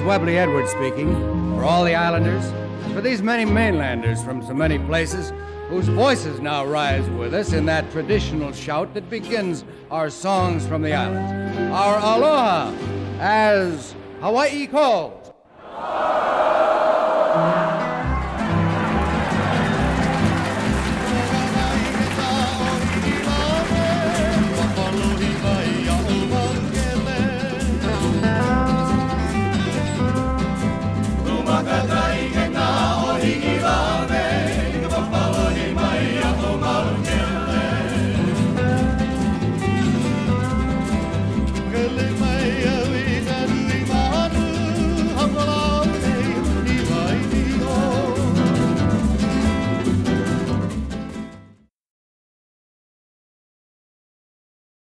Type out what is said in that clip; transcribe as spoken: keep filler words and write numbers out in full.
is Webley Edwards speaking. For all the islanders, and for these many mainlanders from so many places, whose voices now rise with us in that traditional shout that begins our songs from the islands. Our aloha as Hawaii calls.